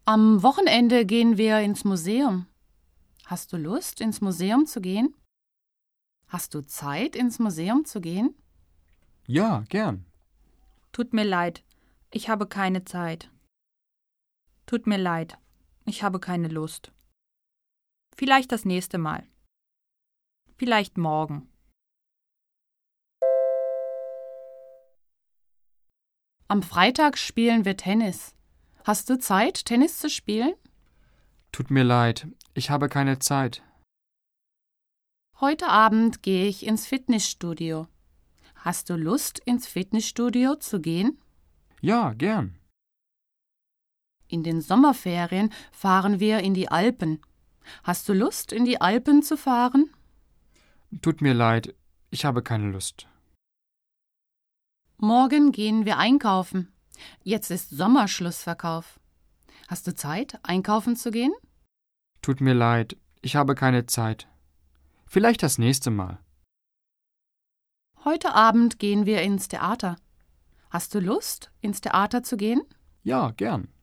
Am Wochenende gehen wir ins Museum. Hast du Lust, ins Museum zu gehen? Hast du Zeit, ins Museum zu gehen? Ja, gern. Tut mir leid, ich habe keine Zeit. Tut mir leid, ich habe keine Lust. Vielleicht das nächste Mal. Vielleicht morgen. Am Freitag spielen wir Tennis. Hast du Zeit, Tennis zu spielen? Tut mir leid, ich habe keine Zeit. Heute Abend gehe ich ins Fitnessstudio. Hast du Lust, ins Fitnessstudio zu gehen? Ja, gern. In den Sommerferien fahren wir in die Alpen. Hast du Lust, in die Alpen zu fahren? Tut mir leid, ich habe keine Lust. Morgen gehen wir einkaufen. Jetzt ist Sommerschlussverkauf. Hast du Zeit, einkaufen zu gehen? Tut mir leid, ich habe keine Zeit. Vielleicht das nächste Mal. Heute Abend gehen wir ins Theater. Hast du Lust, ins Theater zu gehen? Ja, gern.